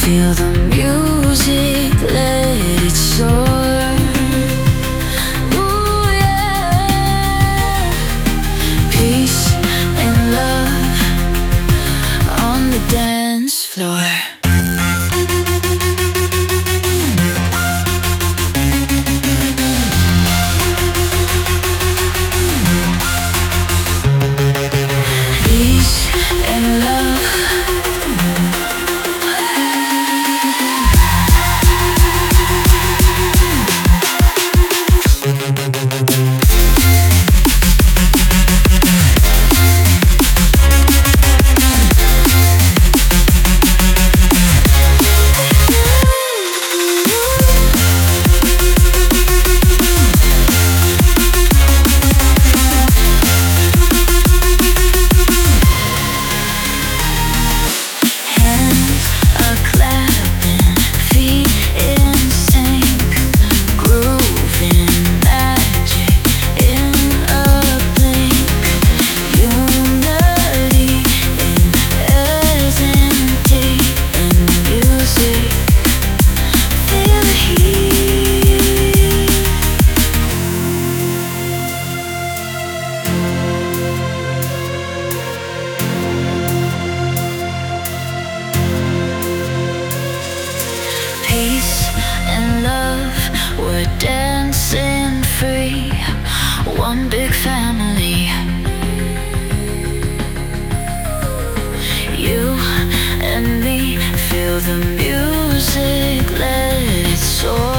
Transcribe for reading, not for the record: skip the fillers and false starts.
Feel the music, let it soar. Ooh, yeah. Peace and love on the dance floor. Peace and love. Peace and love, we're dancing free, one big family. You and me, feel the music, let it soar.